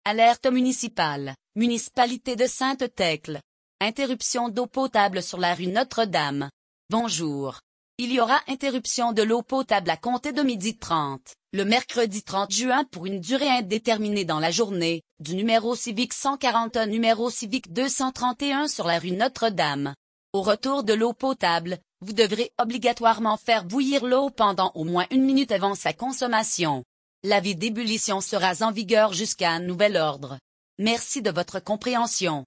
Alerte municipale, municipalité de Sainte-Thècle. Interruption d'eau potable sur la rue Notre-Dame. Bonjour. Il y aura interruption de l'eau potable à compter de 12h30, le mercredi 30 juin pour une durée indéterminée dans la journée, du numéro civique 141 numéro civique 231 sur la rue Notre-Dame. Au retour de l'eau potable, vous devrez obligatoirement faire bouillir l'eau pendant au moins 1 minute avant sa consommation. L'avis d'ébullition sera en vigueur jusqu'à un nouvel ordre. Merci de votre compréhension.